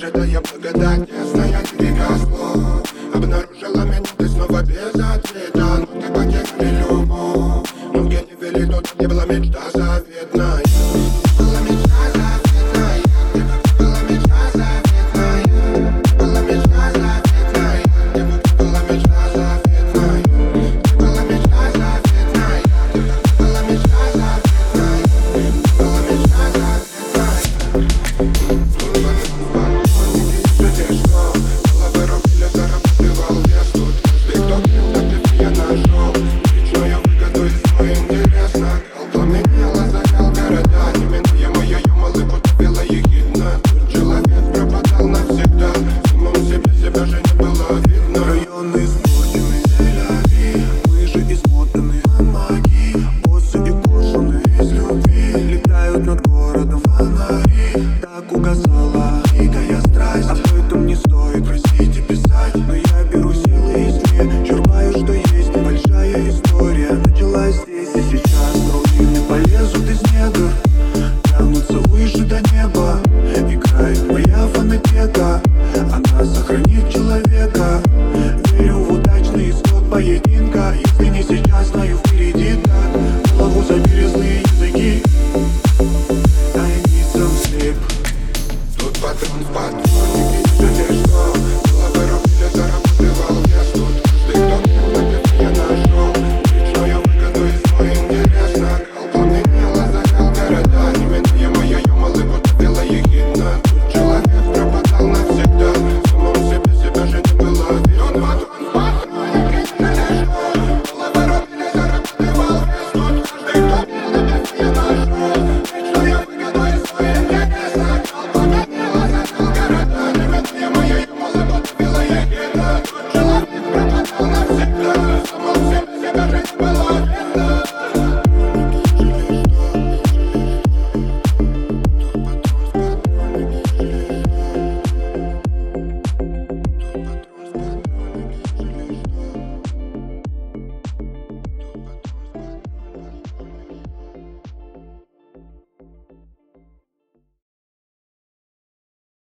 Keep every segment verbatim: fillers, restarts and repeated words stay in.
ожидая благодать, ясная река слов. Обнаружила меня ты снова без ответа, но ты потеряли любовь. Но где не вели, туда не была мечта заветная. Была мечта заветная, была мечта заветная, была мечта заветная, была мечта заветная, была мечта заветная, была мечта заветная, была мечта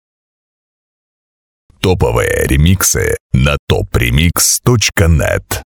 Топовые ремиксы на топ ремикс точка нет.